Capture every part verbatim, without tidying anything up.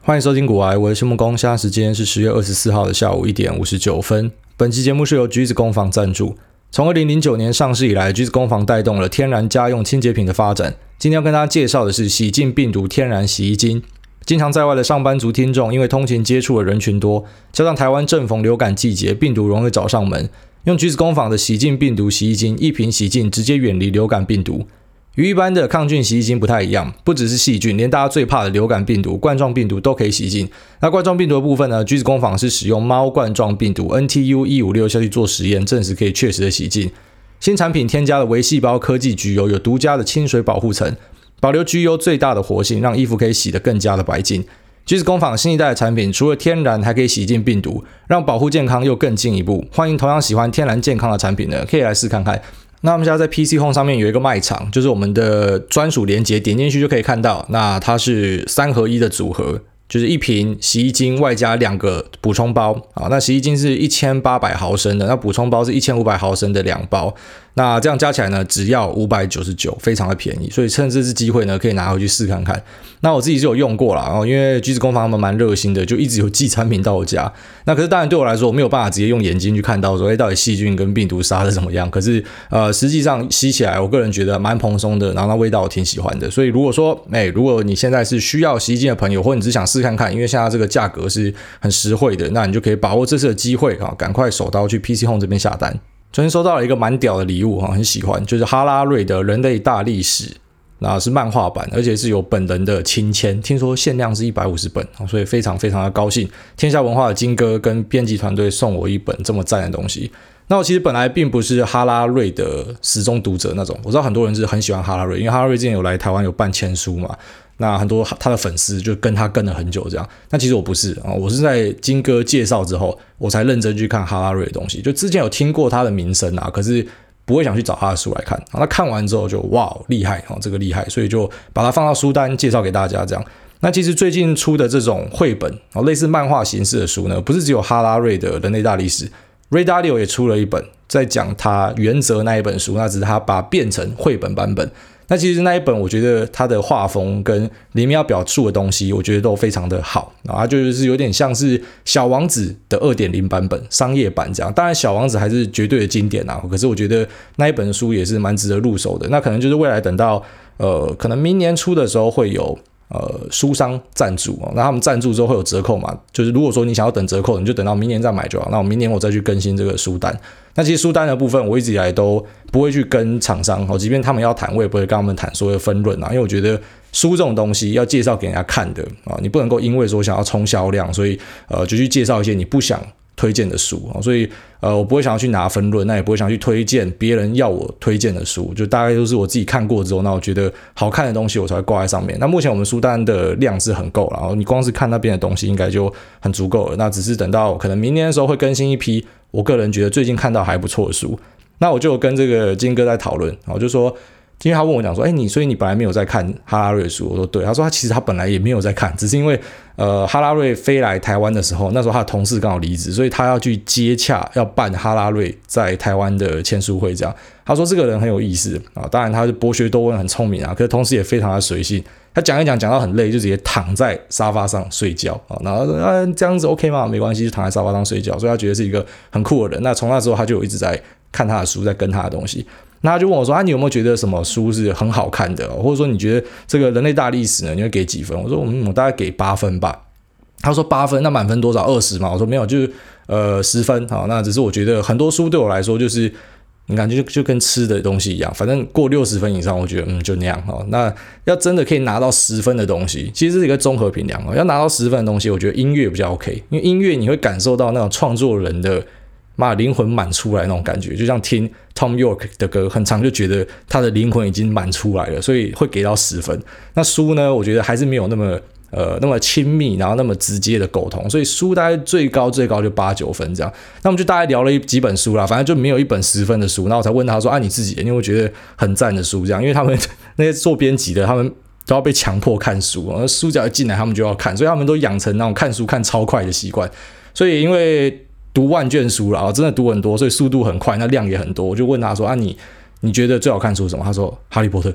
欢迎收听股癌，我是谢木工，现在时间是十月二十四号的下午一点五十九分。本期节目是由橘子工坊赞助。从二零零九年上市以来，橘子工坊带动了天然家用清洁品的发展。今天要跟大家介绍的是洗净病毒天然洗衣精。经常在外的上班族听众，因为通勤接触的人群多，加上台湾正逢流感季节，病毒容易找上门，用橘子工坊的洗净病毒洗衣精，一瓶洗净直接远离流感病毒。与一般的抗菌洗衣精不太一样，不只是细菌，连大家最怕的流感病毒、冠状病毒都可以洗净。那冠状病毒的部分呢，橘子工坊是使用猫冠状病毒 N T U 一五六 下去做实验，证实可以确实的洗净。新产品添加了微细胞科技焗油，有独家的清水保护层，保留焗油最大的活性，让衣服可以洗得更加的白净。橘子工坊新一代的产品除了天然，还可以洗净病毒，让保护健康又更进一步。欢迎同样喜欢天然健康的产品呢，可以来试看看。那我们现在在 P C Home 上面有一个卖场，就是我们的专属连结，点进去就可以看到。那它是三合一的组合，就是一瓶洗衣精外加两个补充包啊。那洗衣精是一千八百毫升的，那补充包是一千五百毫升的两包。那这样加起来呢，只要五百九十九，非常的便宜，所以趁这次机会呢，可以拿回去试看看。那我自己就有用过啦，因为橘子工坊他们蛮热心的，就一直有寄产品到我家。那可是当然对我来说，我没有办法直接用眼睛去看到说，哎，到底细菌跟病毒杀的怎么样？可是呃，实际上吸起来，我个人觉得蛮蓬松的，然后那味道我挺喜欢的。所以如果说，哎，如果你现在是需要洗衣精的朋友，或者你只想试看看，因为现在这个价格是很实惠的，那你就可以把握这次的机会啊，赶快手刀去 P C Home 这边下单。昨天收到了一个蛮屌的礼物，很喜欢，就是哈拉瑞的人类大历史，那是漫画版，而且是有本人的亲签，听说限量是一百五十本，所以非常非常的高兴。天下文化的金哥跟编辑团队送我一本这么赞的东西。那我其实本来并不是哈拉瑞的死忠读者那种，我知道很多人是很喜欢哈拉瑞，因为哈拉瑞之前有来台湾有办签书嘛，那很多他的粉丝就跟他跟了很久这样。那其实我不是啊，我是在金哥介绍之后，我才认真去看哈拉瑞的东西。就之前有听过他的名声啊，可是不会想去找他的书来看。那看完之后就哇厉害啊，这个厉害，所以就把它放到书单介绍给大家这样。那其实最近出的这种绘本，类似漫画形式的书呢，不是只有哈拉瑞的人类大历史。Ray Dalio 也出了一本在讲他原则那一本书，那只是他把它变成绘本版本。那其实那一本我觉得他的画风跟里面要表述的东西我觉得都非常的好，然后它就是有点像是小王子的 二点零 版本商业版这样。当然小王子还是绝对的经典啊，可是我觉得那一本书也是蛮值得入手的。那可能就是未来等到呃可能明年初的时候会有呃，书商赞助哦，那他们赞助之后会有折扣嘛？就是如果说你想要等折扣，你就等到明年再买就好。那我明年我再去更新这个书单。那其实书单的部分，我一直以来都不会去跟厂商哦，即便他们要谈，我也不会跟他们谈所有的分润啊，因为我觉得书这种东西要介绍给人家看的啊，你不能够因为说想要冲销量，所以呃就去介绍一些你不想推荐的书，所以呃我不会想要去拿分论，那也不会想去推荐别人要我推荐的书，就大概都是我自己看过之后，那我觉得好看的东西我才会挂在上面。那目前我们书单的量是很够，然后你光是看那边的东西应该就很足够了。那只是等到可能明年的时候会更新一批我个人觉得最近看到还不错的书。那我就有跟这个金哥在讨论，我就说因为他问我讲说，哎，你所以你本来没有在看哈拉瑞的书？我说对。他说他其实他本来也没有在看，只是因为呃哈拉瑞飞来台湾的时候，那时候他的同事刚好离职，所以他要去接洽要办哈拉瑞在台湾的签书会这样。他说这个人很有意思啊，当然他是博学多闻很聪明啊，可是同时也非常的随性。他讲一讲讲到很累，就直接躺在沙发上睡觉啊，然后啊这样子 OK 吗？没关系，就躺在沙发上睡觉，所以他觉得是一个很酷的人。那从那之后他就有一直在看他的书，在跟他的东西。那他就问我说啊，你有没有觉得什么书是很好看的，或者说你觉得这个人类大历史呢，你会给几分？我说嗯，我大概给八分吧。他说八分，那满分多少？二十嘛？我说没有，就是呃十分。好，那只是我觉得很多书对我来说就是你感觉就就跟吃的东西一样，反正过六十分以上，我觉得嗯就那样。哦，那要真的可以拿到十分的东西，其实是一个综合评量。哦，要拿到十分的东西，我觉得音乐比较 OK， 因为音乐你会感受到那种创作人的妈灵魂满出来那种感觉，就像听 Tom York 的歌，很常就觉得他的灵魂已经满出来了，所以会给到十分。那书呢，我觉得还是没有那么呃那么亲密，然后那么直接的沟通，所以书大概最高最高就八九分这样。那我们就大概聊了一几本书啦，反正就没有一本十分的书。然后我才问他说啊，你自己因为我觉得很赞的书这样，因为他们那些做编辑的，他们都要被强迫看书，然后书只要一进来他们就要看，所以他们都养成那种看书看超快的习惯。所以因为读万卷书了，真的读很多，所以速度很快，那量也很多。我就问他说啊你，你觉得最好看书是什么？他说哈利波特。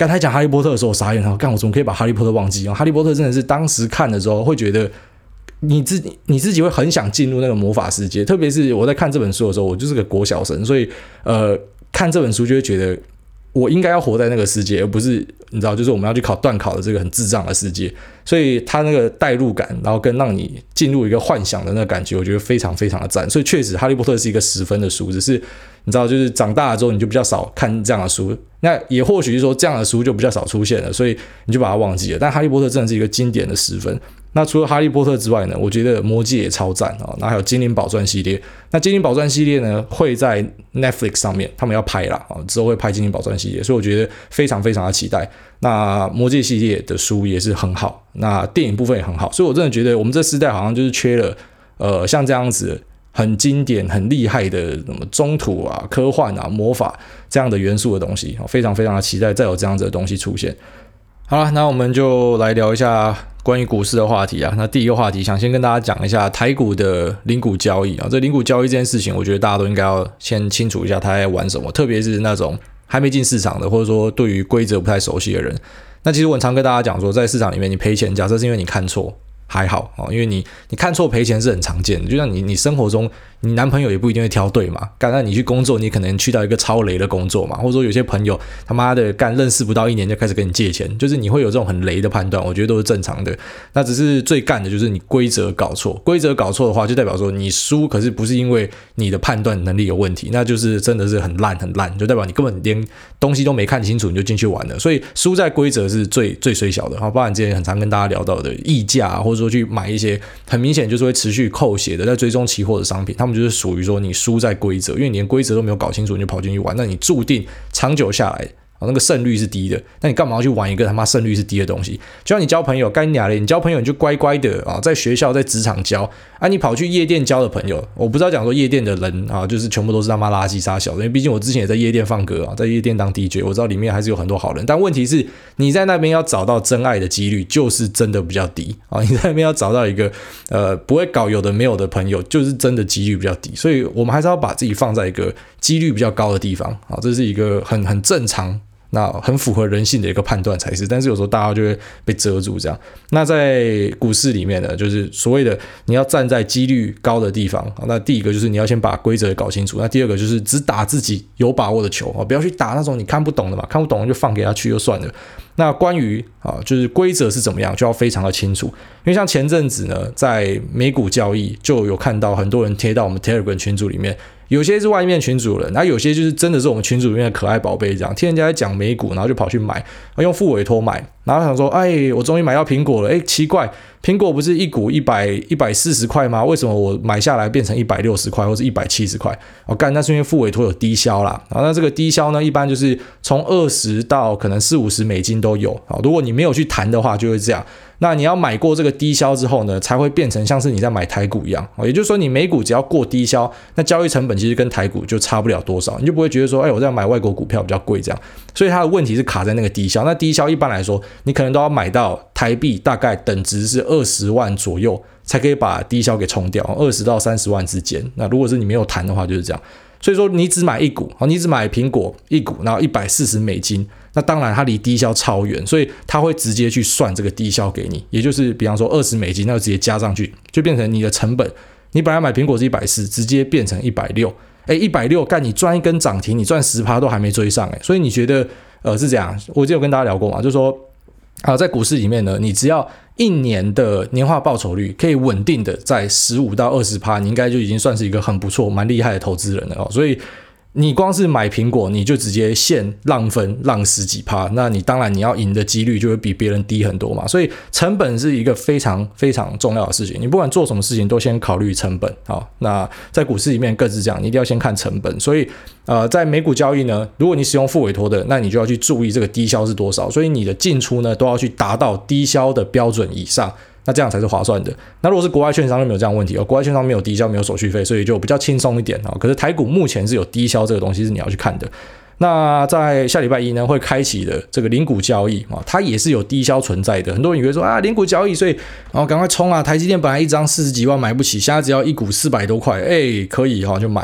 刚才讲哈利波特的时候我傻眼了，干我怎么可以把哈利波特忘记？哈利波特真的是当时看的时候会觉得你自己你自己会很想进入那个魔法世界，特别是我在看这本书的时候，我就是个国小生，所以呃看这本书就会觉得我应该要活在那个世界，而不是你知道，就是我们要去考段考的这个很智障的世界。所以他那个代入感，然后跟让你进入一个幻想的那个感觉，我觉得非常非常的赞。所以确实，哈利波特是一个十分的书，只是你知道，就是长大了之后你就比较少看这样的书，那也或许是说这样的书就比较少出现了，所以你就把它忘记了。但哈利波特真的是一个经典的十分。那除了哈利波特之外呢，我觉得魔戒也超赞啊，那还有精灵宝钻系列。那精灵宝钻系列呢会在 Netflix 上面，他们要拍啦，之后会拍精灵宝钻系列，所以我觉得非常非常的期待。那魔戒系列的书也是很好，那电影部分也很好，所以我真的觉得我们这世代好像就是缺了呃像这样子很经典很厉害的什么中土啊科幻啊魔法这样的元素的东西，非常非常的期待再有这样子的东西出现。好了，那我们就来聊一下关于股市的话题啊。那第一个话题想先跟大家讲一下台股的零股交易啊，这零股交易这件事情我觉得大家都应该要先清楚一下他在玩什么，特别是那种还没进市场的，或者说对于规则不太熟悉的人。那其实我很常跟大家讲说，在市场里面你赔钱，假设是因为你看错还好，因为你你看错赔钱是很常见的，就像你你生活中你男朋友也不一定会挑对嘛，干那你去工作你可能去到一个超雷的工作嘛，或者说有些朋友他妈的干认识不到一年就开始跟你借钱，就是你会有这种很雷的判断，我觉得都是正常的。那只是最干的就是你规则搞错，规则搞错的话就代表说你输，可是不是因为你的判断能力有问题，那就是真的是很烂很烂，就代表你根本连东西都没看清楚你就进去玩了，所以输在规则是最最衰小的。包含之前很常跟大家聊到的溢价、啊、或者说去买一些很明显就是会持续扣血的在追踪期货的商品，他们就是属于说你输在规则，因为你连规则都没有搞清楚你就跑进去玩，那你注定长久下来那个胜率是低的，那你干嘛要去玩一个他妈胜率是低的东西？就像你交朋友，干你娘嘞！你交朋友你就乖乖的啊，在学校在职场交啊，你跑去夜店交的朋友，我不知道讲说夜店的人啊，就是全部都是他妈垃圾杀小的，因为毕竟我之前也在夜店放歌啊，在夜店当 D J， 我知道里面还是有很多好人，但问题是你在那边要找到真爱的几率就是真的比较低啊，你在那边要找到一个呃不会搞有的没有的朋友，就是真的几率比较低，所以我们还是要把自己放在一个几率比较高的地方啊，这是一个很很正常。那很符合人性的一个判断才是，但是有时候大家就会被遮住这样。那在股市里面呢，就是所谓的你要站在几率高的地方。那第一个就是你要先把规则搞清楚，那第二个就是只打自己有把握的球，不要去打那种你看不懂的嘛，看不懂就放给他去就算了。那关于啊，就是规则是怎么样，就要非常的清楚。因为像前阵子呢，在美股交易就有看到很多人贴到我们 Telegram 群组里面。有些是外面群主人，然后有些就是真的是我们群组里面的可爱宝贝，这样听人家在讲美股，然后就跑去买，用副委托买，然后想说，哎，我终于买到苹果了，哎，奇怪，苹果不是一股一百一百四十块吗？为什么我买下来变成一百六十块或是一百七十块？我、哦、干，那是因为副委托有低消啦。然后那这个低消呢，一般就是从二十到可能四五十美金都有。好，如果你没有去谈的话，就会这样。那你要买过这个低消之后呢，才会变成像是你在买台股一样，也就是说你美股只要过低消，那交易成本其实跟台股就差不了多少，你就不会觉得说，哎，我在买外国股票比较贵这样。所以它的问题是卡在那个低消，那低消一般来说，你可能都要买到台币大概等值是二十万左右，才可以把低消给冲掉，二十到三十万之间。那如果是你没有谈的话，就是这样。所以说你只买一股，你只买苹果一股，然后一百四十美金，那当然它离低消超远，所以它会直接去算这个低消给你，也就是比方说二十美金，那就直接加上去，就变成你的成本。你本来买苹果是一百四十，直接变成一百六十，哎，一百六十干你赚一根涨停，你赚 百分之十 都还没追上，哎，所以你觉得呃是这样？我之前有跟大家聊过嘛，就是说啊，在股市里面呢，你只要一年的年化报酬率可以稳定的在 百分之十五到二十， 你应该就已经算是一个很不错蛮厉害的投资人了哦。所以你光是买苹果你就直接现浪分浪十几趴，那你当然你要赢的几率就会比别人低很多嘛。所以成本是一个非常非常重要的事情，你不管做什么事情都先考虑成本。好，那在股市里面更是这样，你一定要先看成本。所以呃，在美股交易呢，如果你使用副委托的，那你就要去注意这个低消是多少，所以你的进出呢都要去达到低消的标准以上，那这样才是划算的。那如果是国外券商就没有这样的问题，国外券商没有低消没有手续费，所以就比较轻松一点。可是台股目前是有低消这个东西是你要去看的。那在下礼拜一呢会开启的这个零股交易，它也是有低消存在的。很多人以为说啊零股交易，所以然后赶快冲啊，台积电本来一张四十几万买不起，现在只要一股四百多块，哎可以哈就买。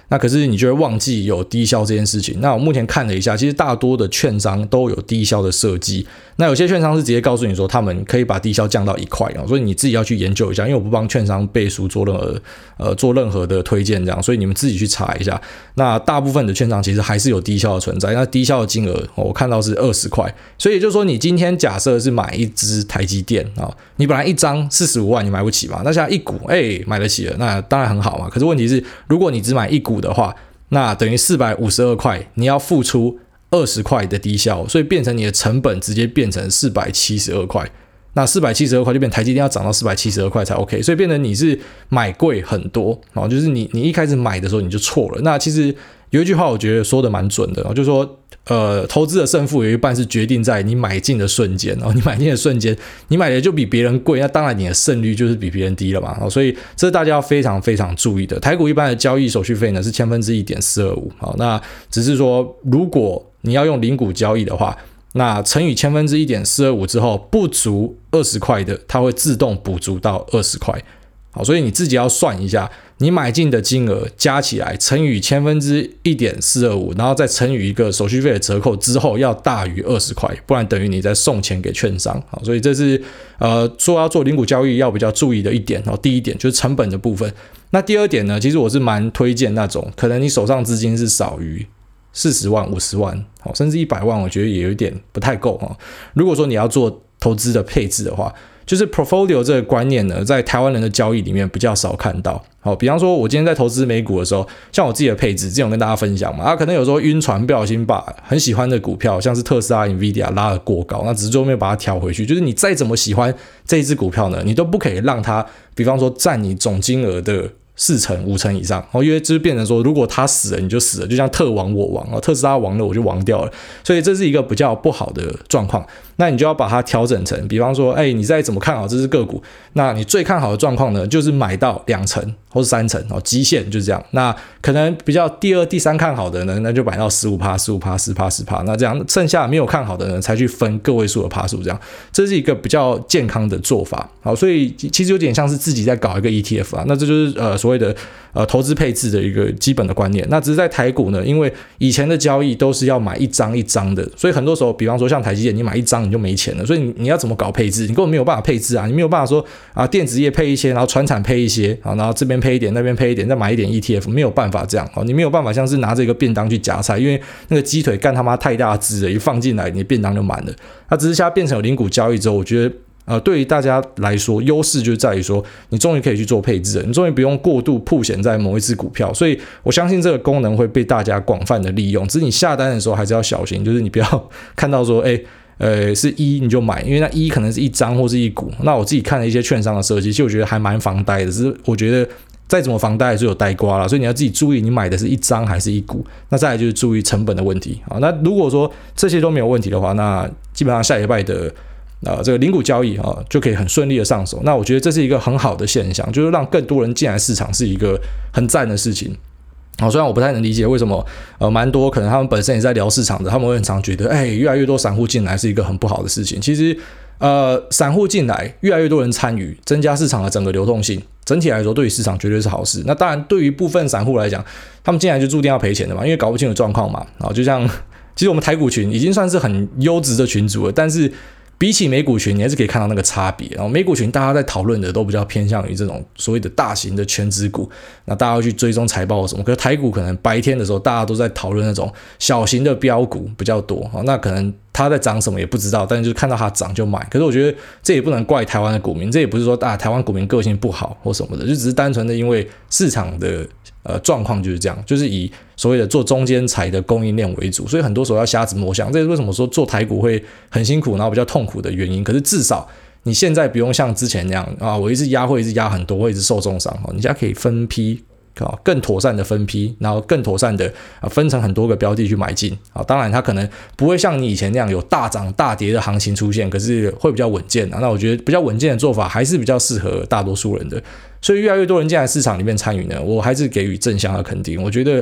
那可是你就会忘记有低消这件事情。那我目前看了一下，其实大多的券商都有低消的设计。那有些券商是直接告诉你说他们可以把低消降到一块，所以你自己要去研究一下，因为我不帮券商背书做任何呃做任何的推荐这样，所以你们自己去查一下。那大部分的券商其实还是有低消的存在，那低消的金额我看到是二十块，所以也就是说你今天假设是买一支台积电啊，你本来一张四十五万你买不起嘛，那现在一股哎买得起了，那当然很好嘛。可是问题是，如果你只买一股的话，那等于四百五十二块，你要付出二十块的低消，所以变成你的成本直接变成四百七十二块。那四百七十二块就变台积电要涨到四百七十二块才 OK， 所以变成你是买贵很多，就是你你一开始买的时候你就错了。那其实有一句话我觉得说的蛮准的，就是说呃，投资的胜负有一半是决定在你买进的瞬间，然后你买进的瞬间，你买的就比别人贵，那当然你的胜率就是比别人低了嘛。所以这是大家要非常非常注意的。台股一般的交易手续费呢是千分之一点四二五，好，那只是说如果你要用零股交易的话，那乘以千分之一点四二五之后，不足二十块的，它会自动补足到二十块。好，所以你自己要算一下，你买进的金额加起来乘以千分之一点四二五，然后再乘以一个手续费的折扣之后，要大于二十块，不然等于你在送钱给券商。好，所以这是呃说要做零股交易要比较注意的一点。好，第一点就是成本的部分。那第二点呢，其实我是蛮推荐那种可能你手上资金是少于四十万、五十万，甚至一百万，我觉得也有点不太够。如果说你要做投资的配置的话，就是 portfolio 这个观念呢，在台湾人的交易里面比较少看到。好，比方说我今天在投资美股的时候，像我自己的配置，之前有跟大家分享嘛，啊，可能有时候晕船不小心把很喜欢的股票，像是特斯拉、Nvidia 拉得过高，那只是最后面把它调回去。就是你再怎么喜欢这一只股票呢，你都不可以让它，比方说占你总金额的四成五成以上，因为就是变成说，如果他死了你就死了，就像特亡我亡，特斯拉亡了我就亡掉了，所以这是一个比较不好的状况。那你就要把它调整成，比方说，哎，你再怎么看好这只个股，那你最看好的状况呢，就是买到两成或是三成，极限就是这样。那可能比较第二、第三看好的呢，那就买到 百分之十五、百分之十五、百分之十、百分之十，那这样剩下没有看好的呢，才去分个位数的趴数，这样这是一个比较健康的做法。好，所以其实有点像是自己在搞一个 E T F 啊，那这就是呃所谓的呃投资配置的一个基本的观念。那只是在台股呢，因为以前的交易都是要买一张一张的，所以很多时候，比方说像台积电，你买一张你就没钱了，所以 你, 你要怎么搞配置？你根本没有办法配置啊！你没有办法说啊，电子业配一些，然后传产配一些，然后这边配一点，那边配一点，再买一点 E T F， 没有办法这样。你没有办法像是拿这个便当去夹菜，因为那个鸡腿干他妈太大只了，一放进来你的便当就满了。那只是现在变成有零股交易之后，我觉得呃，对于大家来说，优势就在于说，你终于可以去做配置了，你终于不用过度曝险在某一只股票，所以我相信这个功能会被大家广泛的利用。只是你下单的时候还是要小心，就是你不要看到说，哎。呃，是一你就买，因为那一可能是一张或是一股。那我自己看了一些券商的设计，其实我觉得还蛮防呆的。只是我觉得再怎么防呆还是有呆瓜啦，所以你要自己注意，你买的是一张还是一股。那再来就是注意成本的问题啊。那如果说这些都没有问题的话，那基本上下礼拜的呃这个零股交易啊就可以很顺利的上手。那我觉得这是一个很好的现象，就是让更多人进来市场是一个很赞的事情。好，虽然我不太能理解为什么，呃，蛮多可能他们本身也在聊市场的，他们会很常觉得，哎，越来越多散户进来是一个很不好的事情。其实，呃，散户进来，越来越多人参与，增加市场的整个流动性，整体来说对于市场绝对是好事。那当然，对于部分散户来讲，他们进来就注定要赔钱的嘛，因为搞不清楚状况嘛。然后就像，其实我们台股群已经算是很优质的群组了，但是比起美股群，你还是可以看到那个差别。然后美股群大家在讨论的都比较偏向于这种所谓的大型的全指股，那大家要去追踪财报什么。可是台股可能白天的时候，大家都在讨论那种小型的标股比较多。那可能它在涨什么也不知道，但是就看到它涨就买。可是我觉得这也不能怪台湾的股民，这也不是说啊台湾股民个性不好或什么的，就只是单纯的因为市场的呃状况就是这样，就是以所谓的做中间材的供应链为主，所以很多时候要瞎子摸象。这是为什么说做台股会很辛苦，然后比较痛苦的原因。可是至少你现在不用像之前那样啊，我一直压会一直压很多，会一直受重伤。你现在可以分批。更妥善的分批，然后更妥善的分成很多个标的去买进。当然它可能不会像你以前那样有大涨大跌的行情出现，可是会比较稳健。那我觉得比较稳健的做法还是比较适合大多数人的，所以越来越多人进来市场里面参与呢，我还是给予正向的肯定。我觉得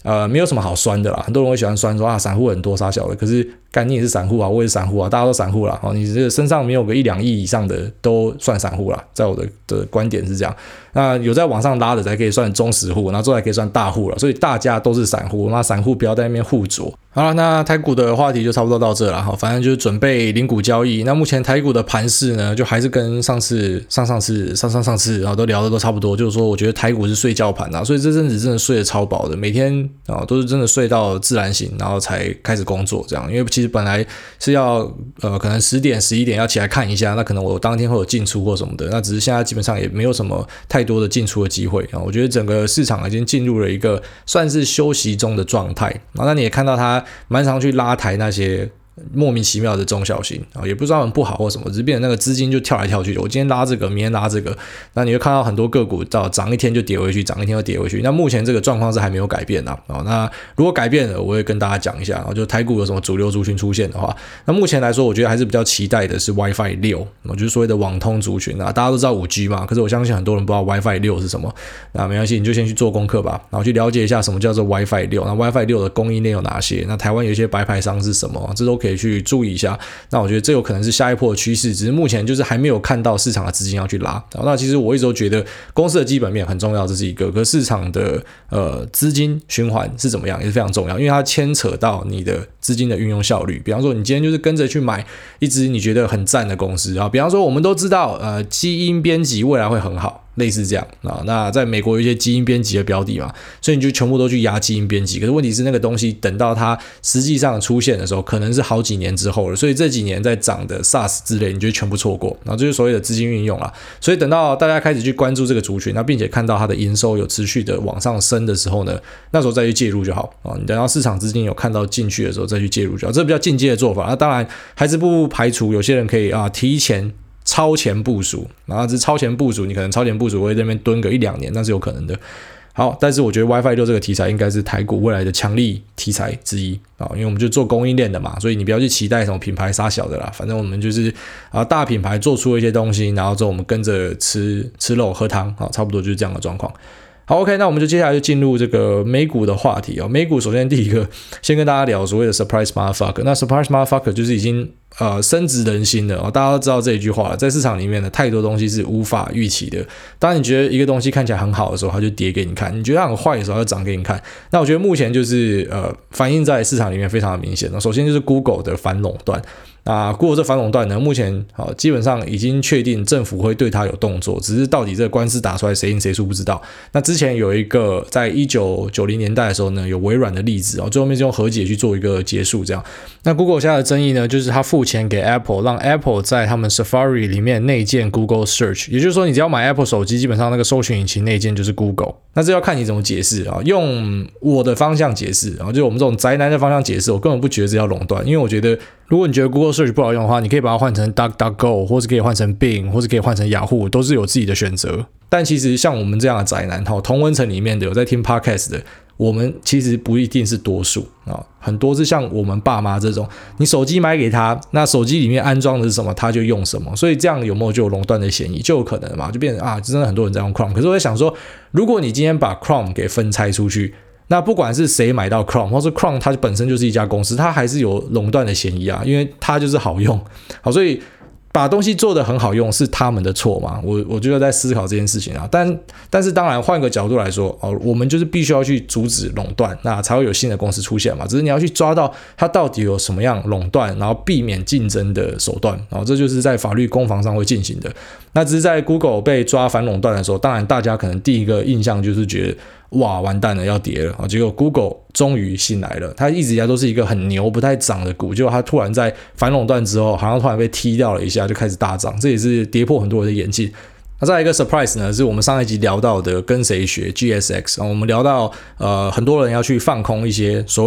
呃没有什么好酸的啦。很多人会喜欢酸说啊散户很多啥小的，可是干你也是散户啊，我也是散户啊，大家都散户啦。哦，你这个身上没有个一两亿以上的都算散户啦，在我的的观点是这样。那有在往上拉的才可以算中实户，然后之后才可以算大户了，所以大家都是散户，那散户不要在那边互啄。好了，那台股的话题就差不多到这了哈，反正就是准备零股交易。那目前台股的盘势呢，就还是跟上次、上上次、上上上次然后都聊的都差不多，就是说我觉得台股是睡觉盘啊，所以这阵子真的睡得超饱的，每天啊都是真的睡到自然醒，然后才开始工作这样。因为其实本来是要呃可能十点、十一点要起来看一下，那可能我当天会有进出或什么的，那只是现在基本上也没有什么太多的进出的机会啊。我觉得整个市场已经进入了一个算是休息中的状态啊。那你也看到它蛮常去拉抬那些莫名其妙的中小型啊，也不知道很不好或什么，只是变成那个资金就跳来跳去的。我今天拉这个，明天拉这个，那你会看到很多个股到涨一天就跌回去，涨一天就跌回去。那目前这个状况是还没有改变啊。哦，那如果改变了，我会跟大家讲一下。哦，就台股有什么主流族群出现的话，那目前来说，我觉得还是比较期待的是 WiFi 六，我就是所谓的网通族群啊。大家都知道 五 G 嘛，可是我相信很多人不知道 WiFi 六是什么。那没关系，你就先去做功课吧，然后去了解一下什么叫做 WiFi 六。那 WiFi 六的供应链有哪些？那台湾有一些白牌商是什么？这都可以去注意一下。那我觉得这有可能是下一波的趋势，只是目前就是还没有看到市场的资金要去拉。那其实我一直都觉得公司的基本面很重要，这是一个，可市场的呃资金循环是怎么样也是非常重要，因为它牵扯到你的资金的运用效率。比方说你今天就是跟着去买一支你觉得很赞的公司啊，比方说我们都知道呃基因编辑未来会很好，类似这样啊。那在美国有一些基因编辑的标的嘛，所以你就全部都去压基因编辑。可是问题是那个东西等到它实际上出现的时候，可能是好几年之后了，所以这几年在涨的 SaaS 之类，你就全部错过。然后这就是所谓的资金运用啦。所以等到大家开始去关注这个族群，那并且看到它的营收有持续的往上升的时候呢，那时候再去介入就好啊。你等到市场资金有看到进去的时候再去介入就好，这比较进阶的做法。那当然还是不排除有些人可以啊提前。超前部署，然后这超前部署，你可能超前部署会在那边蹲个一两年，那是有可能的。好，但是我觉得 WiFi 六这个题材应该是台股未来的强力题材之一啊，因为我们就做供应链的嘛，所以你不要去期待什么品牌杀小的啦，反正我们就是啊大品牌做出了一些东西，然后之后我们跟着吃吃肉喝汤啊，差不多就是这样的状况。好 ，OK， 那我们就接下来就进入这个美股的话题哦。美股首先第一个，先跟大家聊所谓的 surprise motherfucker。那 surprise motherfucker 就是已经呃深植人心了哦，大家都知道这一句话了。在市场里面呢，太多东西是无法预期的。当你觉得一个东西看起来很好的时候，它就跌给你看；你觉得它很坏的时候，它就涨给你看。那我觉得目前就是呃反映在市场里面非常的明显。首先就是 Google 的反垄断。那 Google 这反垄断呢，目前好基本上已经确定政府会对它有动作，只是到底这个官司打出来谁赢谁输不知道。那之前有一个在一九九零年代的时候呢，有微软的例子，最后面就用和解去做一个结束这样。那 Google 现在的争议呢，就是他付钱给 Apple， 让 Apple 在他们 Safari 里面内建 Google Search， 也就是说你只要买 Apple 手机，基本上那个搜寻引擎内建就是 Google。那这要看你怎么解释啊，用我的方向解释，然后就我们这种宅男的方向解释，我根本不觉得这叫垄断，因为我觉得如果你觉得 Google Search 不好用的话，你可以把它换成 DuckDuckGo， 或是可以换成 Bing， 或是可以换成雅虎，都是有自己的选择。但其实像我们这样的宅男，同温层里面的有在听 Podcast 的，我们其实不一定是多数啊，很多是像我们爸妈这种，你手机买给他，那手机里面安装的是什么，他就用什么，所以这样有没有就有垄断的嫌疑，就有可能嘛，就变成啊，真的很多人在用 Chrome。可是我在想说，如果你今天把 Chrome 给分拆出去，那不管是谁买到 Chrome， 或是 Chrome 它本身就是一家公司，它还是有垄断的嫌疑啊，因为它就是好用。好，所以把东西做得很好用是他们的错嘛？我我就在思考这件事情啊。但但是当然换个角度来说，哦，我们就是必须要去阻止垄断，那才会有新的公司出现嘛。只是你要去抓到它到底有什么样垄断，然后避免竞争的手段，然后这就是在法律攻防上会进行的。那只是在 Google 被抓反垄断的时候，当然大家可能第一个印象就是觉得哇完蛋了要跌了啊，结果 Google 终于醒来了，它一直以来都是一个很牛不太涨的股，结果它突然在反垄断之后好像突然被踢掉了一下就开始大涨，这也是跌破很多人的眼镜。那再来一个 surprise 呢，是我们上一集聊到的跟谁学 G S X， 我们聊到呃很多人要去放空一些所谓的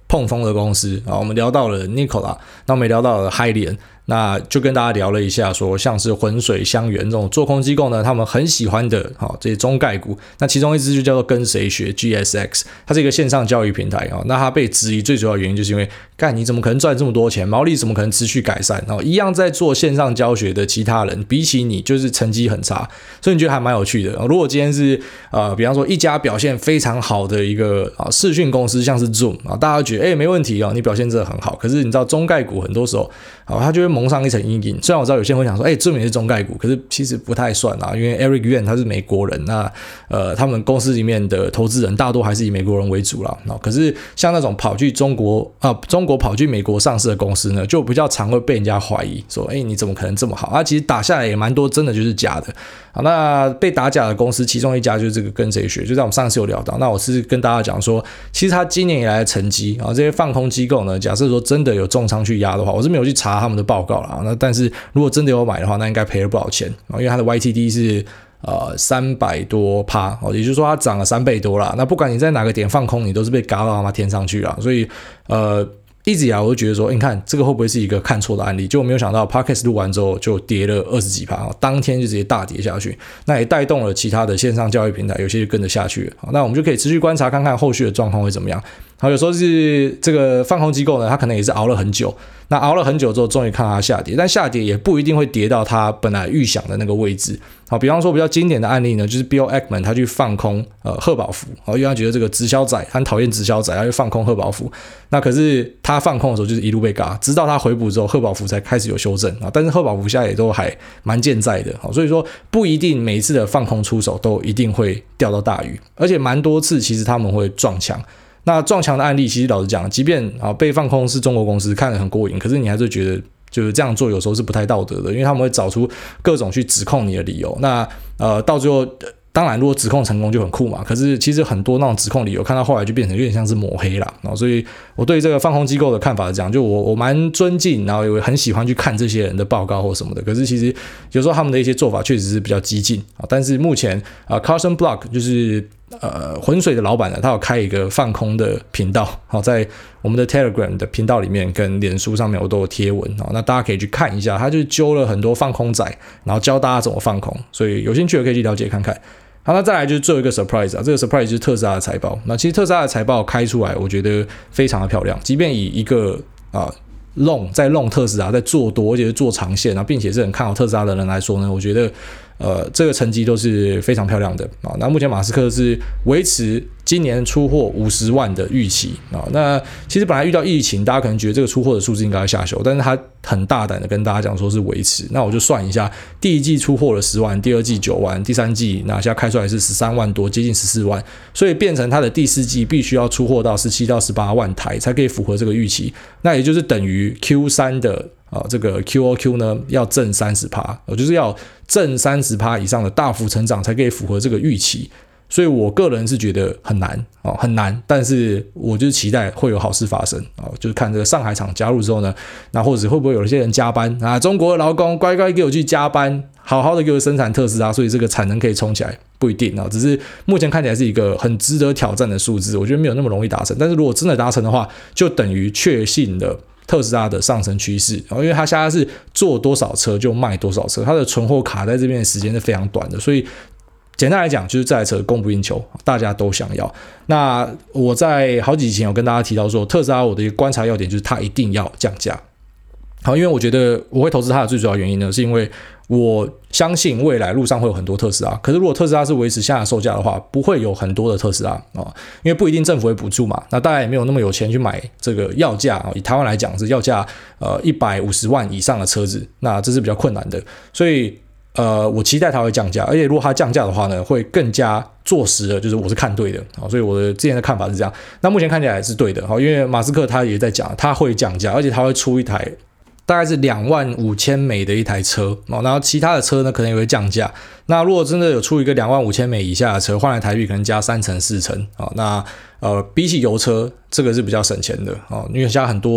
碰风的公司啊，我们聊到了 Nikola， 那我们也聊到了 Hyliion， 那就跟大家聊了一下说，像是浑水、香源这种做空机构呢，他们很喜欢的啊这些中概股，那其中一支就叫做跟谁学 G S X， 它是一个线上交易平台啊，那它被质疑最主要的原因就是因为，干你怎么可能赚这么多钱，毛利怎么可能持续改善？哦，一样在做线上教学的其他人，比起你就是成绩很差，所以你觉得还蛮有趣的。如果今天是呃，比方说一家表现非常好的一个啊视讯公司，像是 Zoom 啊，大家觉得哎没问题哦，你表现真的很好，可是你知道中概股很多时候啊，它就会蒙上一层阴影。虽然我知道有些人会想说，哎 Zoom 也是中概股，可是其实不太算啊，因为 Eric Yuan 他是美国人，那呃他们公司里面的投资人大多还是以美国人为主啦。可是像那种跑去中国啊，中国跑去美国上市的公司呢，就比较常会被人家怀疑说，哎你怎么可能这么好啊？其实打下来也蛮多真的就是假的。好，那被打假的公司其中一家就是这个跟谁学，就在我们上次有聊到。那我是跟大家讲说，其实他今年以来的成绩啊，这些放空机构呢，假设说真的有重仓去压的话，我是没有去查他们的报告啦。那但是如果真的有买的话，那应该赔了不少钱，因为它的 Y T D 是呃三百多趴，也就是说它涨了三倍多啦。那不管你在哪个点放空，你都是被嘎到他妈天上去啦。所以呃。一直以来我就觉得说，你看这个会不会是一个看错的案例？就我没有想到 Podcast 录完之后就跌了二十几趴，当天就直接大跌下去，那也带动了其他的线上交易平台，有些就跟着下去了。那我们就可以持续观察看看后续的状况会怎么样。好，有时候是这个放空机构呢，它可能也是熬了很久，那熬了很久之后，终于看它下跌，但下跌也不一定会跌到它本来预想的那个位置。好，比方说比较经典的案例呢，就是 Bill Ackman 他去放空呃贺宝福，因为他觉得这个直销仔，他很讨厌直销仔，他就放空贺宝福。那可是他放空的时候就是一路被嘎，直到他回补之后，贺宝福才开始有修正啊。但是贺宝福现在也都还蛮健在的，好，所以说不一定每一次的放空出手都一定会钓到大鱼，而且蛮多次其实他们会撞墙。那撞墙的案例，其实老实讲，即便啊被放空是中国公司，看得很过瘾，可是你还是觉得就是这样做有时候是不太道德的，因为他们会找出各种去指控你的理由。那呃到最后，当然如果指控成功就很酷嘛，可是其实很多那种指控理由，看到后来就变成有点像是抹黑啦。所以我对这个放空机构的看法是这样，就我我蛮尊敬，然后也很喜欢去看这些人的报告或什么的。可是其实有时候他们的一些做法确实是比较激进啊。但是目前啊 Carson Block 就是呃浑水的老板呢，他有开一个放空的频道，好，在我们的 Telegram 的频道里面跟脸书上面我都有贴文，那大家可以去看一下，他就揪了很多放空仔，然后教大家怎么放空，所以有兴趣的可以去了解看看。好，那再来就是最后一个 surprise 啊，这个 surprise 就是特斯拉的财报。那其实特斯拉的财报开出来，我觉得非常的漂亮，即便以一个啊 long 在 long 特斯拉在做多，而且是做长线啊，并且是很看好特斯拉的人来说呢，我觉得呃这个成绩都是非常漂亮的啊。那目前马斯克是维持今年出货五十万的预期啊。那其实本来遇到疫情，大家可能觉得这个出货的数字应该要下修，但是他很大胆的跟大家讲说是维持。那我就算一下，第一季出货了十万，第二季九万，第三季那现在开出来是十三万多，接近十四万，所以变成他的第四季必须要出货到十七到十八万台才可以符合这个预期。那也就是等于 Q 三 的啊，这个 Q O Q 呢要正 百分之三十， 就是要正 百分之三十 以上的大幅成长才可以符合这个预期。所以我个人是觉得很难哦，很难，但是我就是期待会有好事发生哦，就是看这个上海厂加入之后呢，那或者会不会有一些人加班啊？中国的劳工乖乖给我去加班，好好的给我生产特斯拉，所以这个产能可以冲起来，不一定啊，只是目前看起来是一个很值得挑战的数字，我觉得没有那么容易达成，但是如果真的达成的话，就等于确信了特斯拉的上升趋势，因为它现在是做多少车就卖多少车，它的存货卡在这边的时间是非常短的，所以简单来讲就是这台车供不应求，大家都想要。那我在好几集前有跟大家提到说，特斯拉我的一个观察要点就是它一定要降价。好，因为我觉得我会投资它的最主要原因呢，是因为我相信未来路上会有很多特斯拉，可是如果特斯拉是维持现在的售价的话，不会有很多的特斯拉啊，因为不一定政府会补助嘛，那大家也没有那么有钱去买这个要价啊，以台湾来讲是要价呃一百五十万以上的车子，那这是比较困难的，所以呃，我期待它会降价，而且如果它降价的话呢，会更加坐实了，就是我是看对的，所以我的之前的看法是这样。那目前看起来是对的，因为马斯克他也在讲，他会降价，而且他会出一台大概是两万五千美的一台车，然后其他的车呢可能也会降价。那如果真的有出一个两万五千美以下的车，换来台币可能加三成四成，那呃比起油车这个是比较省钱的，因为现在很多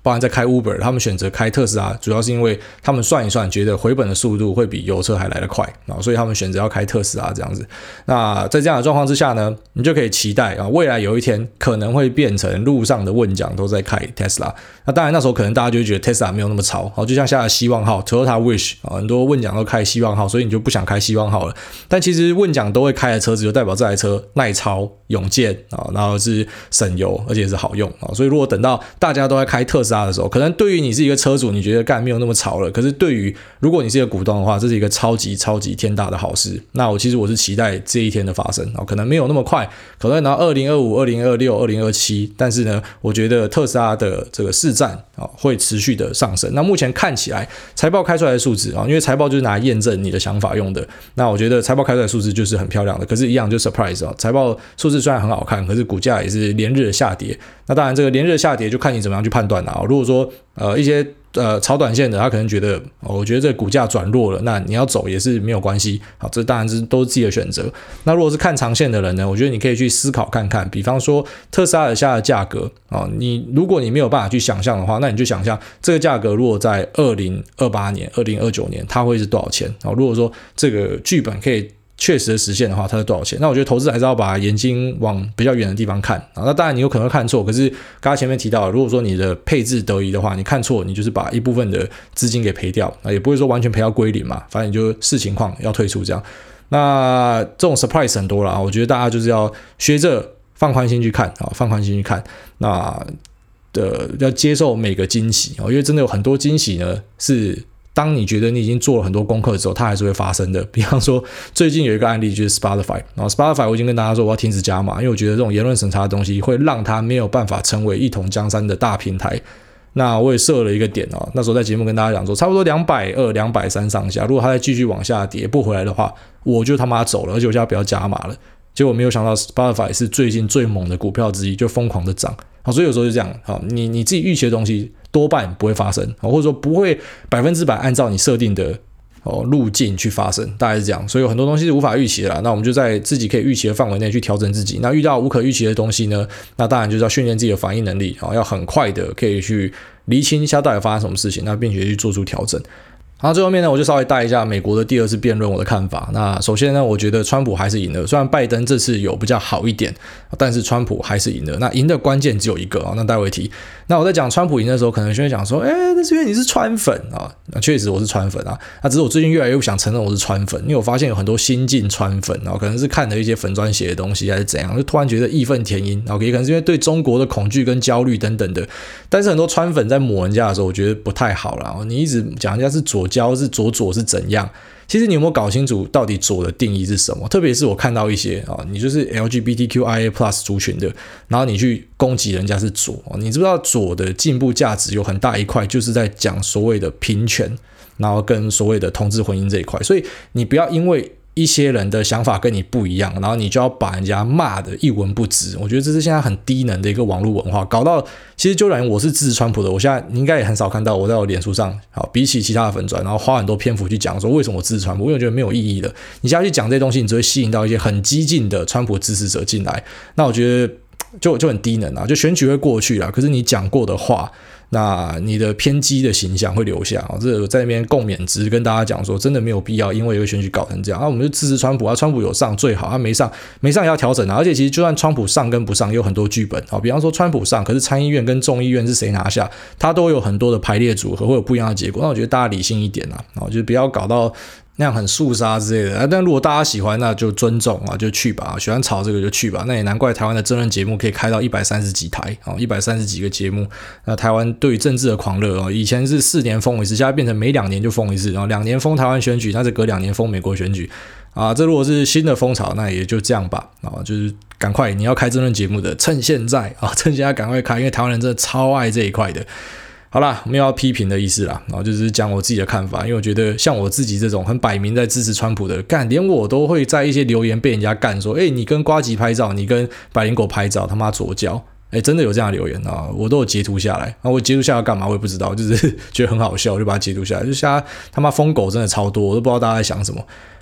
包含在开 Uber， 他们选择开特斯拉，主要是因为他们算一算，觉得回本的速度会比油车还来得快，所以他们选择要开特斯拉这样子。那在这样的状况之下呢，你就可以期待啊，未来有一天可能会变成路上的问奖都在开 Tesla。那当然那时候可能大家就会觉得 Tesla 没有那么潮，就像下的希望号 Toyota Wish 很多问奖都开希望号，所以你就不想开希望号了。但其实问奖都会开的车子，就代表这台车耐操、勇健，然后是省油，而且是好用。所以如果等到大家都在开特斯拉的时候，可能对于你是一个车主，你觉得干没有那么潮了，可是对于如果你是一个股东的话，这是一个超级超级天大的好事。那我其实我是期待这一天的发生，可能没有那么快，可能到二零二五、二零二六、二零二七，但是呢，我觉得特斯拉的这个市占会持续的上升。那目前看起来财报开出来的数字，因为财报就是拿来验证你的想法用的，那我觉得财报开出来的数字就是很漂亮的，可是一样就 surprise 财报数字虽然很好看，可是股价也是连日的下跌。那当然这个连日的下跌就看你怎么样去判断啦。如果说呃一些呃炒短线的，他可能觉得、哦、我觉得这个股价转弱了，那你要走也是没有关系，好，这当然是都是自己的选择。那如果是看长线的人呢，我觉得你可以去思考看看，比方说特斯拉的下的价格、哦、你如果你没有办法去想象的话，那你就想象这个价格如果在二零二八年、二零二九年它会是多少钱、哦、如果说这个剧本可以确实的实现的话，它是多少钱？那我觉得投资还是要把眼睛往比较远的地方看啊。那当然你有可能会看错，可是刚才前面提到，如果说你的配置得宜的话，你看错，你就是把一部分的资金给赔掉，那也不会说完全赔到归零嘛，反正你就视情况要退出这样。那这种 surprise 很多啦，我觉得大家就是要学着放宽心去看啊，放宽心去看。那的要接受每个惊喜，因为真的有很多惊喜呢是。当你觉得你已经做了很多功课之后，它还是会发生的。比方说，最近有一个案例就是 Spotify， 然后 Spotify 我已经跟大家说我要停止加码，因为我觉得这种言论审查的东西会让它没有办法成为一统江山的大平台。那我也设了一个点哦，那时候在节目跟大家讲说，差不多两百二、两百三上下，如果它再继续往下跌不回来的话，我就他妈走了，而且我现在不要加码了。结果没有想到 Spotify 是最近最猛的股票之一，就疯狂的涨。好，所以有时候就这样，好，你你自己预期的东西多半不会发生，或者说不会百分之百按照你设定的哦路径去发生，大概是这样。所以有很多东西是无法预期的啦，那我们就在自己可以预期的范围内去调整自己。那遇到无可预期的东西呢，那当然就是要训练自己的反应能力，要很快的可以去厘清一下到底发生什么事情，那并且去做出调整。然后最后面呢，我就稍微带一下美国的第二次辩论我的看法。那首先呢，我觉得川普还是赢了，虽然拜登这次有比较好一点，但是川普还是赢了。那赢的关键只有一个，那待会提。那我在讲川普赢的时候，可能就会讲说，哎，那是因为你是川粉啊。那确实我是川粉啊，那只是我最近越来越不想承认我是川粉，因为我发现有很多新进川粉，然后可能是看了一些粉专写的东西还是怎样，就突然觉得义愤填膺，然后也可能是因为对中国的恐惧跟焦虑等等的。但是很多川粉在抹人家的时候，我觉得不太好啦。你一直讲人家是左交是左左是怎样？其实你有没有搞清楚到底左的定义是什么？特别是我看到一些啊，你就是 L G B T Q I A plus 族群的，然后你去攻击人家是左，你知不知道左的进步价值有很大一块就是在讲所谓的平权，然后跟所谓的同志婚姻这一块，所以你不要因为一些人的想法跟你不一样，然后你就要把人家骂的一文不值。我觉得这是现在很低能的一个网络文化，搞到其实就连我是支持川普的，我现在你应该也很少看到我在我脸书上，好，比起其他的粉专，然后花很多篇幅去讲说为什么我支持川普，因为我觉得没有意义的。你现在去讲这些东西，你只会吸引到一些很激进的川普支持者进来，那我觉得就就很低能啊，就选举会过去啦，可是你讲过的话。那你的偏激的形象会留下，这我在那边共勉值跟大家讲说，真的没有必要因为一个选举搞成这样。那、啊、我们就支持川普啊，川普有上最好，他、啊、没上没上也要调整啊。而且其实就算川普上跟不上，也有很多剧本啊。比方说川普上，可是参议院跟众议院是谁拿下，他都有很多的排列组合，会有不一样的结果。那我觉得大家理性一点啊，就是不要搞到。那样很肃杀之类的、啊、但如果大家喜欢那就尊重啊，就去吧，喜欢炒这个就去吧。那也难怪台湾的政论节目可以开到一百三十几台啊，一百三十几个节目。那台湾对于政治的狂热啊，以前是四年封一次，现在变成每两年就封一次，然后两年封台湾选举，那是隔两年封美国选举啊。这如果是新的风潮，那也就这样吧啊，就是赶快你要开政论节目的，趁现在啊，趁现在赶快开，因为台湾人真的超爱这一块的。好啦，没有要批评的意思啦，然后就是讲我自己的看法，因为我觉得像我自己这种很摆明在支持川普的，干连我都会在一些留言被人家干说，哎，你跟呱吉拍照，你跟百灵果拍照，他妈左交，哎，真的有这样的留言啊，我都有截图下来，那我截图下来干嘛我也不知道，就是觉得很好笑，我就把它截图下来，就下他妈疯狗真的超多，我都不知道大家在想什么。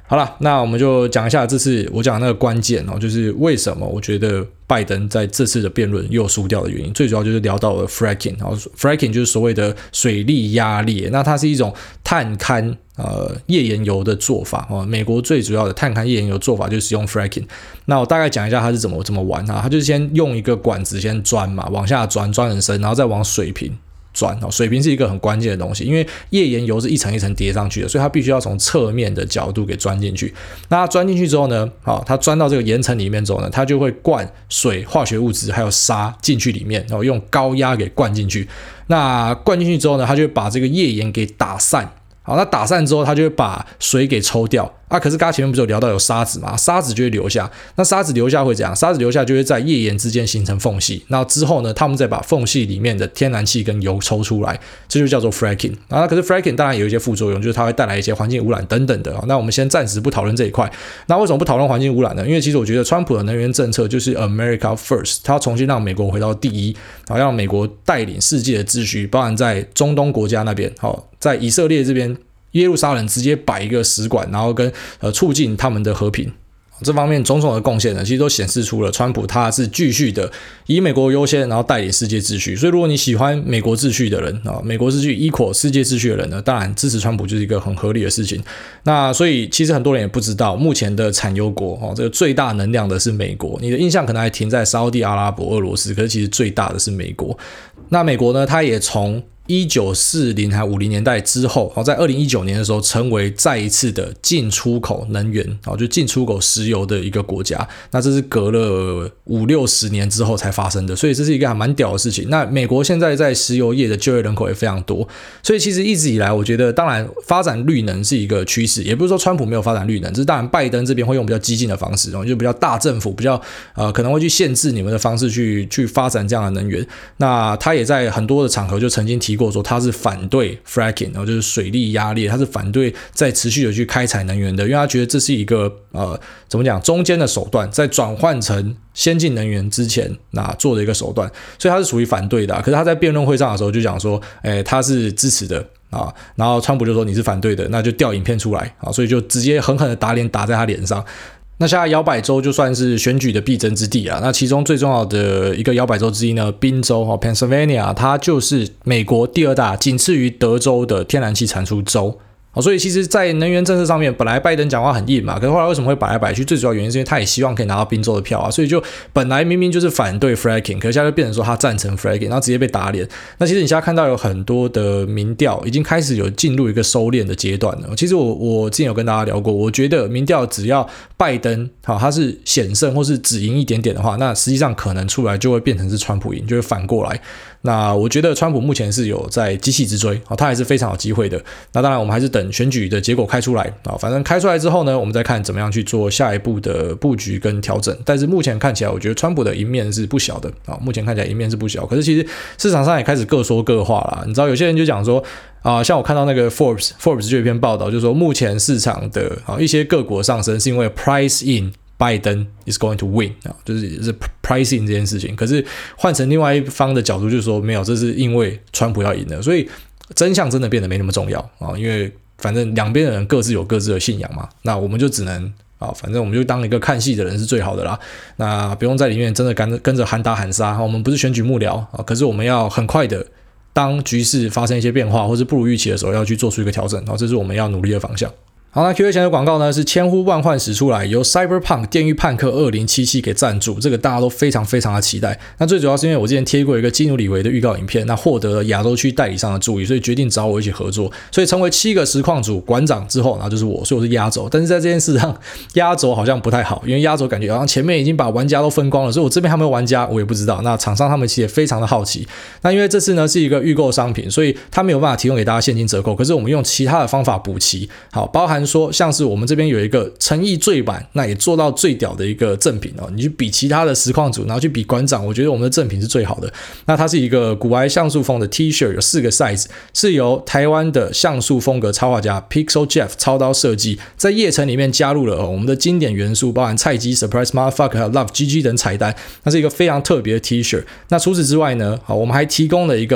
好了，那我们就讲一下这次我讲的那个关键哦，就是为什么我觉得拜登在这次的辩论又输掉的原因，最主要就是聊到了 fracking， 然后 fracking 就是所谓的水力压裂，那它是一种探勘呃页岩油的做法哦，美国最主要的探勘页岩油做法就是使用 fracking。那我大概讲一下它是怎么怎么玩啊，它就是先用一个管子先钻嘛，往下钻，钻很深，然后再往水平钻，水平是一个很关键的东西，因为页岩油是一层一层叠上去的，所以它必须要从侧面的角度给钻进去。那它钻进去之后呢，它钻到这个岩层里面之后呢，它就会灌水、化学物质还有沙进去里面，然后用高压给灌进去。那灌进去之后呢，它就会把这个页岩给打散。好，那打散之后，它就会把水给抽掉啊。可是刚才前面不是有聊到有沙子嘛，沙子就会留下。那沙子留下会怎样？沙子留下就会在页岩之间形成缝隙。那之后呢，他们再把缝隙里面的天然气跟油抽出来，这就叫做 fracking。啊，可是 fracking 当然有一些副作用，就是它会带来一些环境污染等等的。那我们先暂时不讨论这一块。那为什么不讨论环境污染呢？因为其实我觉得川普的能源政策就是 America First， 他要重新让美国回到第一，然后让美国带领世界的秩序，包含在中东国家那边，好，在以色列这边。耶路撒冷直接摆一个使馆，然后跟呃促进他们的和平，这方面种种的贡献呢，其实都显示出了川普他是继续的以美国优先，然后带领世界秩序。所以如果你喜欢美国秩序的人啊，美国秩序 equal 世界秩序的人呢，当然支持川普就是一个很合理的事情。那所以其实很多人也不知道，目前的产油国哦，这个最大能量的是美国。你的印象可能还停在沙烏地阿拉伯、俄罗斯，可是其实最大的是美国。那美国呢，它也从一九四零还五零年代之后，在二零一九年的时候，成为再一次的进出口能源，就进出口石油的一个国家。那这是隔了五六十年之后才发生的，所以这是一个还蛮屌的事情。那美国现在在石油业的就业人口也非常多，所以其实一直以来，我觉得当然发展绿能是一个趋势，也不是说川普没有发展绿能，这是当然拜登这边会用比较激进的方式，就比较大政府，比较呃可能会去限制你们的方式去去发展这样的能源。那他也在很多的场合就曾经提。提过说他是反对 fracking， 然后就是水力压裂，他是反对再持续的去开采能源的，因为他觉得这是一个呃怎么讲中间的手段，在转换成先进能源之前那做的一个手段，所以他是属于反对的、啊。可是他在辩论会上的时候就讲说，哎，他是支持的。啊，然后川普就说你是反对的，那就调影片出来啊，所以就直接狠狠的打脸打在他脸上。那现在摇摆州就算是选举的必争之地啊，那其中最重要的一个摇摆州之一呢，宾州 Pennsylvania， 它就是美国第二大，仅次于德州的天然气产出州。所以其实在能源政策上面，本来拜登讲话很硬嘛，可是后来为什么会摆来摆去？最主要原因是因为他也希望可以拿到宾州的票啊，所以就本来明明就是反对 fracking， 可是现在就变成说他赞成 fracking， 然后直接被打脸。那其实你现在看到有很多的民调已经开始有进入一个收敛的阶段了。其实我我之前有跟大家聊过，我觉得民调只要拜登好他是险胜或是只赢一点点的话，那实际上可能出来就会变成是川普赢，就会反过来。那我觉得川普目前是有在急起直追，他还是非常有机会的。那当然我们还是等选举的结果开出来，反正开出来之后呢，我们再看怎么样去做下一步的布局跟调整。但是目前看起来我觉得川普的赢面是不小的，目前看起来赢面是不小，可是其实市场上也开始各说各话啦。你知道有些人就讲说啊、像我看到那个 Forbes Forbes 就有一篇报道，就是说目前市场的、啊、一些个股的上升是因为 price in Biden is going to win， 就是是 pricing 这件事情。可是换成另外一方的角度，就是说没有，这是因为川普要赢了，所以真相真的变得没那么重要啊。因为反正两边的人各自有各自的信仰嘛，那我们就只能啊，反正我们就当一个看戏的人是最好的啦。那不用在里面真的跟跟着喊打喊杀。我们不是选举幕僚啊，可是我们要很快的。当局势发生一些变化或是不如预期的时候，要去做出一个调整，这是我们要努力的方向。好，那 Q A 前的广告呢是千呼万唤始出来，由 Cyberpunk 电狱判客二零七七给赞助，这个大家都非常非常的期待。那最主要是因为我之前贴过一个基努里维的预告影片，那获得了亚洲区代理商的注意，所以决定找我一起合作，所以成为七个实况组馆长之后，然后就是我，所以我是压轴。但是在这件事上，压轴好像不太好，因为压轴感觉好像前面已经把玩家都分光了，所以我这边还没有玩家，我也不知道。那厂商他们其实也非常的好奇。那因为这次呢是一个预购商品，所以他没有办法提供给大家现金折扣，可是我们用其他的方法补齐，好，包含说像是我们。我们这边有一个诚意最版，那也做到最屌的一个赠品哦。你去比其他的实况组，然后去比馆长，我觉得我们的赠品是最好的。那它是一个古埃像素风的 T 恤，有四个 size， 是由台湾的像素风格插画家 Pixel Jeff 操刀设计，在页层里面加入了、哦、我们的经典元素，包含菜鸡、Surprise Motherfucker 还有 Love G G 等彩蛋，那是一个非常特别的 T 恤。那除此之外呢，好，我们还提供了一个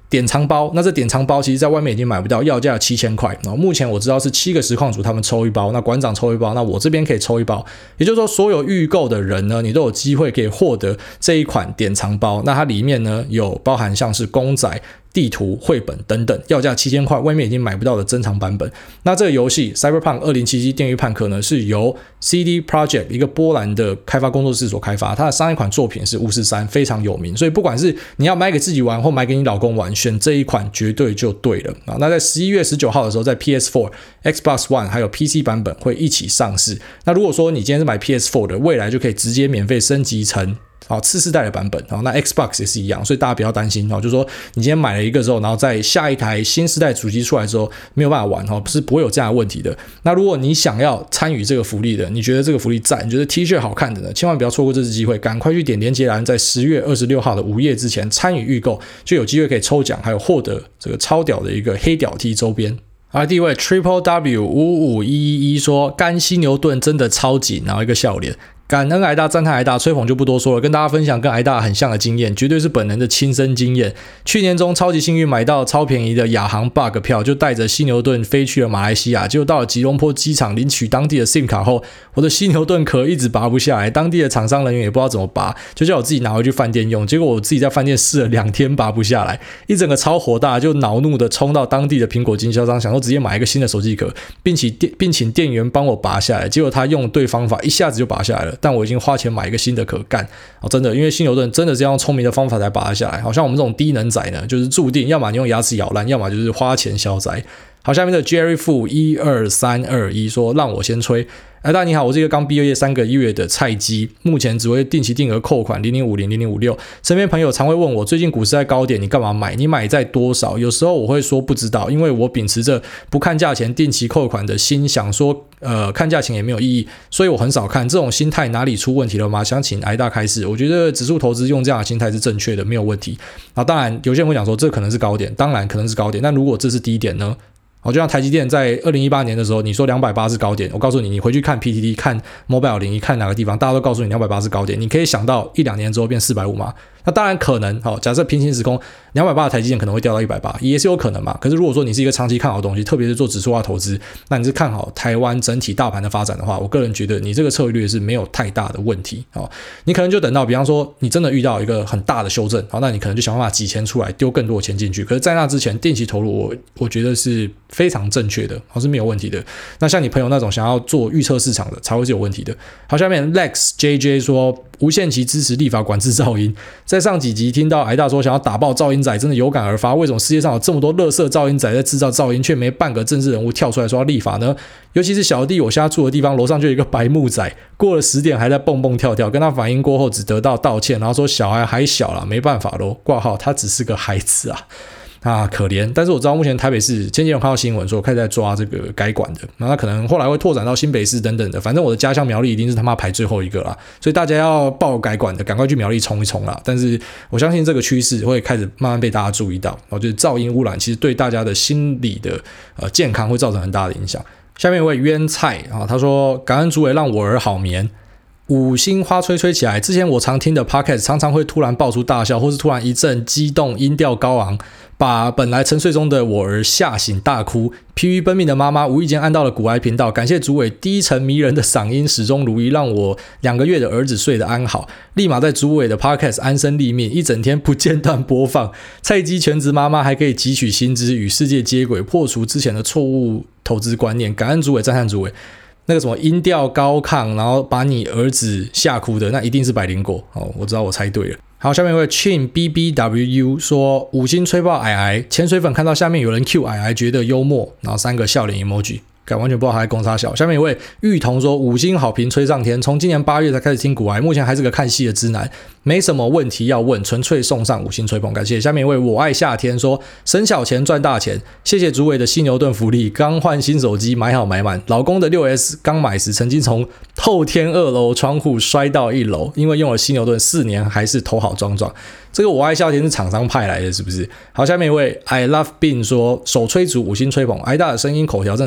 典藏包，那这典藏包其实在外面已经买不到，要价七千块。然后目前我知道是七个实况组他们抽一包，那馆长抽一包，那我这边可以抽一包。也就是说，所有预购的人呢，你都有机会可以获得这一款典藏包。那它里面呢有包含像是公仔、地图、绘本等等，要价七千块，外面已经买不到的珍藏版本。那这个游戏 Cyberpunk 二零七七电狱判客呢，是由 C D Projekt 一个波兰的开发工作室所开发，它的上一款作品是巫师三，非常有名，所以不管是你要买给自己玩或买给你老公玩，选这一款绝对就对了。那在十一月十九号的时候，在 P S 四、Xbox One 还有 P C 版本会一起上市。那如果说你今天是买 P S 四 的，未来就可以直接免费升级成好，次世代的版本，好，那 Xbox 也是一样，所以大家不要担心，好，就是说你今天买了一个之后，然后在下一台新世代主机出来之后没有办法玩，不是不会有这样的问题的。那如果你想要参与这个福利的，你觉得这个福利赞，你觉得 T 恤好看的呢，千万不要错过这次机会，赶快去点连结栏，在十月二十六号的午夜之前参与预购，就有机会可以抽奖，还有获得这个超屌的一个黑屌 T 周边。好，第一位 Triple W 五五一一一说干犀牛盾真的超紧，然后一个笑脸。感恩挨大，赞叹挨大，吹捧就不多说了，跟大家分享跟挨大很像的经验，绝对是本人的亲身经验。去年中超级幸运买到超便宜的亚航 bug 票，就带着犀牛盾飞去了马来西亚，结果到了吉隆坡机场领取当地的 SIM 卡后，我的犀牛盾壳一直拔不下来，当地的厂商人员也不知道怎么拔，就叫我自己拿回去饭店用，结果我自己在饭店试了两天拔不下来，一整个超火大，就恼怒的冲到当地的苹果经销商，想说直接买一个新的手机壳，并请并请店员帮我拔下来，结果他用对方法，一下子就拔下来了。但我已经花钱买一个新的壳干、哦、真的，因为犀牛盾真的是要用聪明的方法才拔得下来，好像我们这种低能仔呢，就是注定要么你用牙齿咬烂，要么就是花钱消灾。好，下面的 Jerry Fu 一二三二一说让我先吹。哎，大家你好，我是一个刚毕业三个月的菜鸡，目前只会定期定额扣款零零五零、零零五六。身边朋友常会问我，最近股市在高点，你干嘛买？你买在多少？有时候我会说不知道，因为我秉持着不看价钱定期扣款的心，想说呃看价钱也没有意义，所以我很少看。这种心态哪里出问题了吗？想请挨大开示。我觉得指数投资用这样的心态是正确的，没有问题。然后当然有些人会讲说这可能是高点，当然可能是高点，但如果这是低点呢？好，就像台积电在二零一八年的时候，你说两百八是高点，我告诉你，你回去看 P T T、看 Mobile 零一、看哪个地方，大家都告诉你两百八是高点，你可以想到一两年之后变四百五吗？那当然可能，好，假设平行时空两百八的台积电可能会掉到一百八，也是有可能嘛。可是如果说你是一个长期看好的东西，特别是做指数化投资，那你是看好台湾整体大盘的发展的话，我个人觉得你这个策略是没有太大的问题。好，你可能就等到比方说你真的遇到一个很大的修正，好，那你可能就想办法挤钱出来，丢更多的钱进去。可是在那之前定期投入，我我觉得是非常正确的，好，是没有问题的。那像你朋友那种想要做预测市场的才会是有问题的。好，下面 Lex J J 说无限期支持立法管制噪音。在上几集听到挨大说想要打爆噪音仔，真的有感而发。为什么世界上有这么多垃圾噪音仔在制造噪音，却没半个政治人物跳出来说要立法呢？尤其是小弟我现在住的地方，楼上就有一个白木仔，过了十点还在蹦蹦跳跳，跟他反映过后只得到道歉，然后说小孩还小啦，没办法咯，挂号他只是个孩子啊。啊，可怜！但是我知道目前台北市前几天看到新闻说开始在抓这个改管的，那他可能后来会拓展到新北市等等的，反正我的家乡苗栗一定是他妈排最后一个啦，所以大家要报改管的赶快去苗栗冲一冲啦。但是我相信这个趋势会开始慢慢被大家注意到，我觉得噪音污染其实对大家的心理的呃健康会造成很大的影响。下面一位冤菜啊，他说感恩主委让我儿好眠。五星花吹吹起来，之前我常听的 podcast 常常会突然爆出大笑，或是突然一阵激动，音调高昂，把本来沉睡中的我儿吓醒大哭。疲于奔命的妈妈无意间按到了股癌频道，感谢主委低沉迷人的嗓音始终如一，让我两个月的儿子睡得安好。立马在主委的 podcast 安身立命，一整天不间断播放。菜鸡全职妈妈还可以汲取新知，与世界接轨，破除之前的错误投资观念。感恩主委，赞叹主委。那个什么音调高亢，然后把你儿子吓哭的，那一定是百灵果哦！我知道我猜对了。好，下面一位 Chin B B W U 说五星吹爆矮矮，潜水粉看到下面有人 Q 矮矮觉得幽默，然后三个笑脸 emoji。完全不知道他在攻杀小。下面一位玉彤说五星好评吹上天，从今年八月才开始听股癌，目前还是个看戏的直男，没什么问题要问，纯粹送上五星吹捧，感谢。下面一位我爱夏天说省小钱赚大钱，谢谢主委的犀牛盾福利，刚换新手机买好买满，老公的 六 S 刚买时曾经从后天二楼窗户摔到一楼，因为用了犀牛盾四年还是头好壮壮。这个我爱夏天是厂商派来的是不是？好，下面一位 I love Bin 说手吹组五星吹捧，挨大的声音口条真的是赞到爆。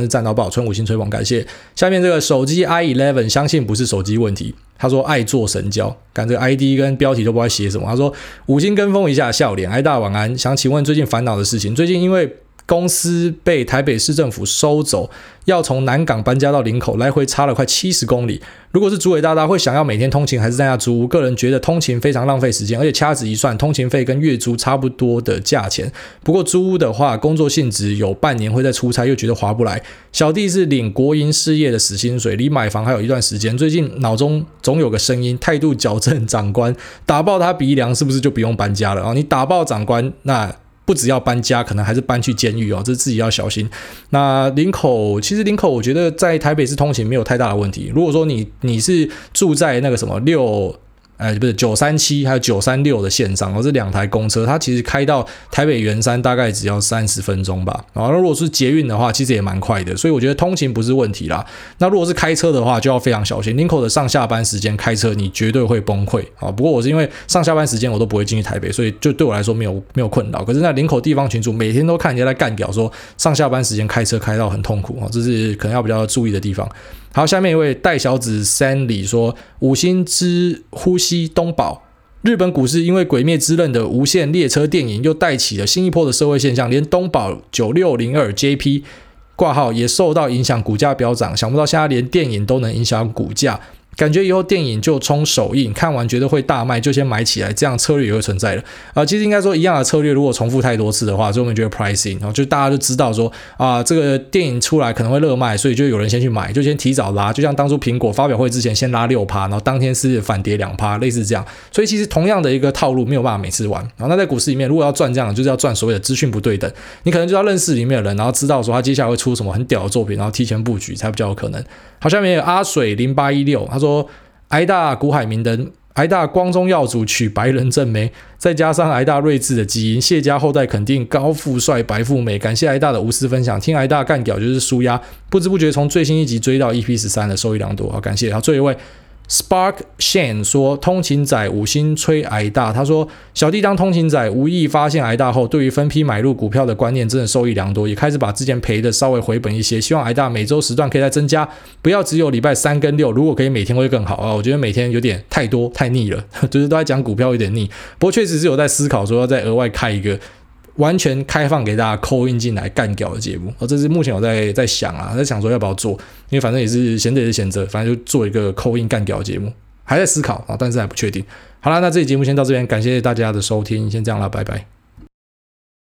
宝春五星吹捧，感谢。下面这个手机 i 十一 相信不是手机问题，他说爱做神交，看这个 I D 跟标题都不知道写什么。他说五星跟风一下笑脸，挨大晚安，想请问最近烦恼的事情。最近因为公司被台北市政府收走，要从南港搬家到林口，来回差了快七十公里。如果是主委大大会想要每天通勤还是在家租屋？个人觉得通勤非常浪费时间，而且掐指一算，通勤费跟月租差不多的价钱。不过租屋的话，工作性质有半年会再出差，又觉得划不来。小弟是领国营事业的死薪水，离买房还有一段时间。最近脑中总有个声音，态度矫正长官，打爆他鼻梁是不是就不用搬家了？哦，你打爆长官，那不只要搬家，可能还是搬去监狱哦，这自己要小心。那林口，其实林口我觉得在台北市通勤没有太大的问题。如果说你你是住在那个什么六。呃，不是九三七还有九三六的线上，这两台公车，它其实开到台北圆山大概只要三十分钟吧。然后如果是捷运的话，其实也蛮快的，所以我觉得通勤不是问题啦。那如果是开车的话，就要非常小心。林口的上下班时间开车，你绝对会崩溃啊。不过我是因为上下班时间我都不会进去台北，所以就对我来说没有没有困扰。可是那林口地方群组每天都看人家在干屌说上下班时间开车开到很痛苦啊，这是可能要比较注意的地方。好，下面一位戴小子三里说，五星之呼吸东宝，日本股市因为鬼灭之刃的无限列车电影又带起了新一波的社会现象，连东宝九六零二 J P 挂号也受到影响，股价飙涨，想不到现在连电影都能影响股价，感觉以后电影就冲首映，看完觉得会大卖就先买起来，这样策略也会存在的。呃，其实应该说一样的策略，如果重复太多次的话，所以我们觉得 pricing， 然后就大家就知道说啊、呃，这个电影出来可能会热卖，所以就有人先去买，就先提早拉，就像当初苹果发表会之前先拉 百分之六， 然后当天是反跌 百分之二， 类似这样。所以其实同样的一个套路没有办法每次玩。然后那在股市里面，如果要赚这样，就是要赚所谓的资讯不对等，你可能就要认识里面的人，然后知道说他接下来会出什么很屌的作品，然后提前布局才比较有可能。好，下面有阿水零八一六，他说。挨大股海明灯，挨大光宗耀祖娶白人正妹，再加上挨大睿智的基因，谢家后代肯定高富帅白富美。感谢挨大的无私分享，听挨大干屌就是舒压，不知不觉从最新一集追到 E P 十三 了，收益良多，好感谢。好，最后一位。Spark Shan 说通勤仔五星吹挨大，他说小弟当通勤仔无意发现挨大后，对于分批买入股票的观念真的受益良多，也开始把之前赔的稍微回本一些，希望挨大每周时段可以再增加，不要只有礼拜三跟六，如果可以每天会更好啊。我觉得每天有点太多太腻了，就是都在讲股票有点腻，不过确实是有在思考说要再额外开一个完全开放给大家call in进来干屌的节目，这是目前我在在想啊，在想说要不要做，因为反正也是闲着也是闲着，反正就做一个call in干屌的节目，还在思考，但是还不确定。好啦，那这期节目先到这边，感谢大家的收听，先这样啦，拜拜。